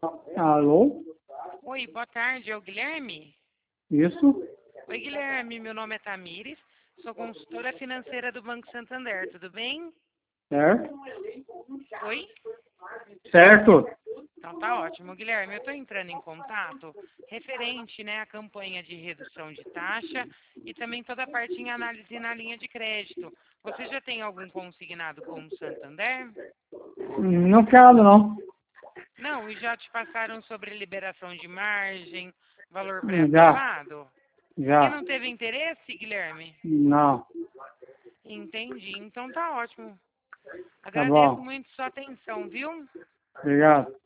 Alô? Oi, boa tarde, é o Guilherme? Isso? Oi, Guilherme, meu nome é Tamires, sou consultora financeira do Banco Santander, tudo bem? Certo? Oi? Certo? Então tá ótimo. Guilherme, eu estou entrando em contato referente, né, à campanha de redução de taxa e também toda a parte em análise na linha de crédito. Você já tem algum consignado com o Santander? Não quero, não. Não, e já te passaram sobre liberação de margem, valor Já, pré-aprovado? E já. não teve interesse, Guilherme? Não. Entendi. Então tá ótimo. Tá Agradeço bom. muito sua atenção, viu? Obrigado.